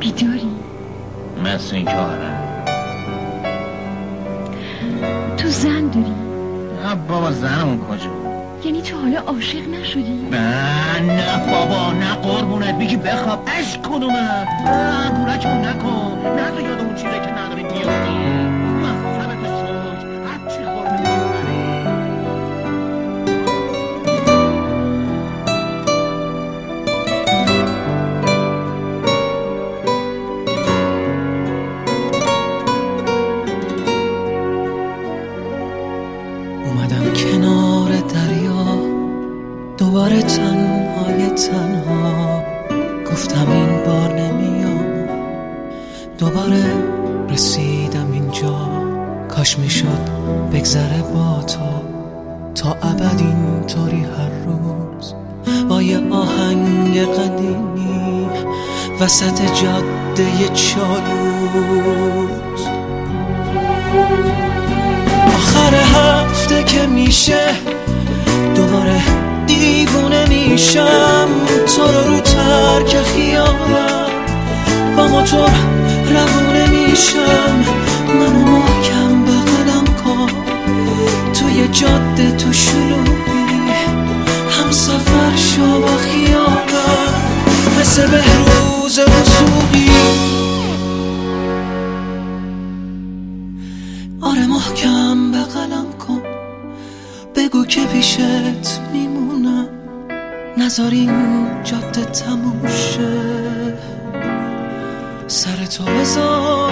بیداری؟ مثل این که آره. تو زن داری؟ نه بابا زنمون کجا؟ یعنی تو حالا عاشق نشدی؟ نه بابا نه قربونت بگی بخواب عشق کنومه. بورکمون نکن، نه تو یاد اون چیزه که نداری بیافتی. محکمت چوش هرچی خورده میبری. اومدم کنار دریا دوباره تنها گفتم این بار نمیام. دوباره رسیدم اینجا، کاش میشد بگذره با تو تا ابد اینطوری هر روز با یه آهنگ قدیمی وسط جاده چالوس. آخر هفته که میشه دوباره دیوونه میشم، تو رو ترک خیالم با موتور روونه میشم. منو محکم بغلم کن توی جاده تو شلوغی، هم سفر شو با خیالم مثل بهروز وسوقی. آره محکم بغلم کن، بگو که پیشت میمونم، نذار این جاده تموم شه. سر تو بذار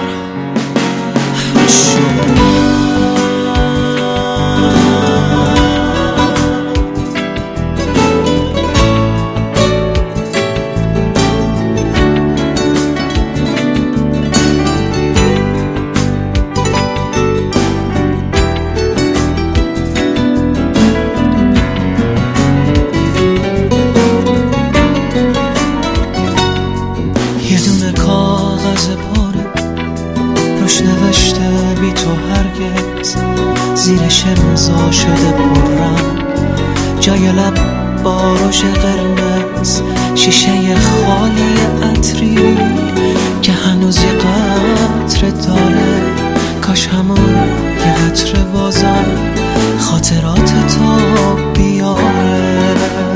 یه دونه کاغذ پاره روش نوشته بی تو هرگز، زیرش امضا شده پررنگ جای لب با روش قرمز، شیشه خالی عطری که هنوز یه قطره داره، کاش همون یه قطره بازم خاطرات تو بیاره.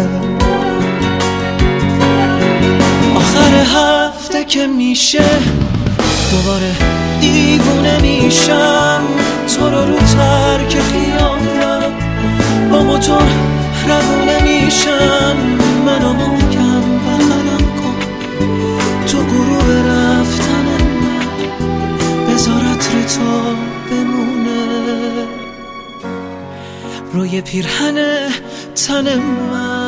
آخر هفته که میشه دوباره دیوونه میشم، تو رو ترک خیالم با موتور روونه میشم. منو محکم بغلم کن تو غروب رفتن من، بذار عطر تو بمونه روی پیرهن تن من.